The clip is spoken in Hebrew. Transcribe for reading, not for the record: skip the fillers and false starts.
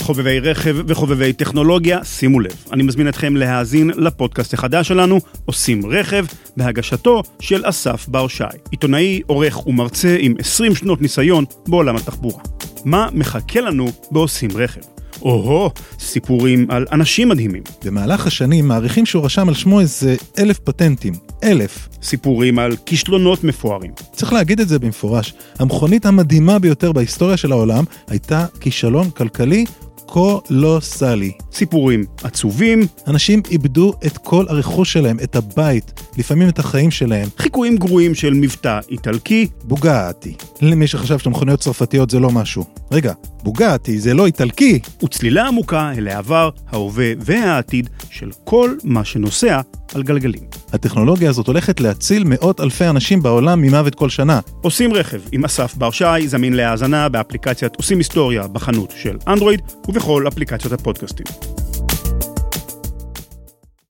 חובבי רכב וחובבי טכנולוגיה, שימו לב, אני מזמין אתכם להאזין לפודקאסט החדש שלנו, עושים רכב, בהגשתו של אסף בר שי, עיתונאי, עורך ומרצה עם 20 שנות ניסיון בעולם התחבורה. מה מחכה לנו בעושים רכב? סיפורים על אנשים מדהימים. במהלך השנים מעריכים שהוא רשם על שמו איזה 1,000 פטנטים. 1,000. סיפורים על כישלונות מפוארים. צריך להגיד את זה במפורש. המכונית המדהימה ביותר בהיסטוריה של העולם הייתה כישלון כלכלי קולוסלי. סיפורים עצובים. אנשים איבדו את כל הרכוש שלהם, את הבית, לפעמים את החיים שלהם. חיקויים גרועים של מבטא איטלקי. בוגאטי. למי שחשב שמכוניות צרפתיות זה לא משהו. רגע, בוגאטי זה לא איטלקי. וצלילה עמוקה אל העבר, ההווה והעתיד של כל מה שנוסע על גלגלים. הטכנולוגיה הזאת הולכת להציל מאות אלפי אנשים בעולם ממוות כל שנה. עושים רכב עם אסף בר שי, זמין להאזנה באפליקציית עושים היסטוריה בחנות של אנדרואיד ובכל אפליקציות הפודקאסטים.